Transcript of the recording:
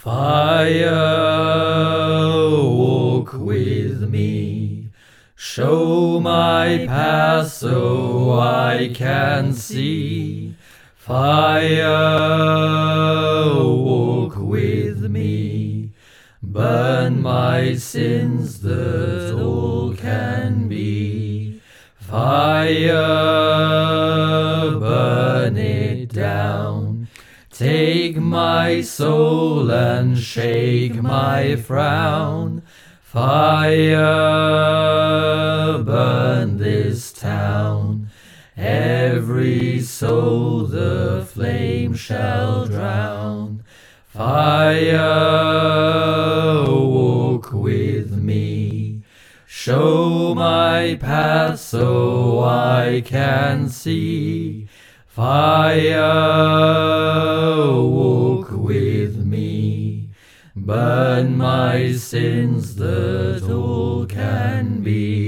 Fire, walk with me, show my path so I can see. Fire, walk with me, burn my sins that all can be. Fire, burn it down, take my soul and shake my frown. Fire, burn this town, every soul the flame shall drown. Fire, walk with me, show my path so I can see. Fire, walk with me, burn my sins that all can be.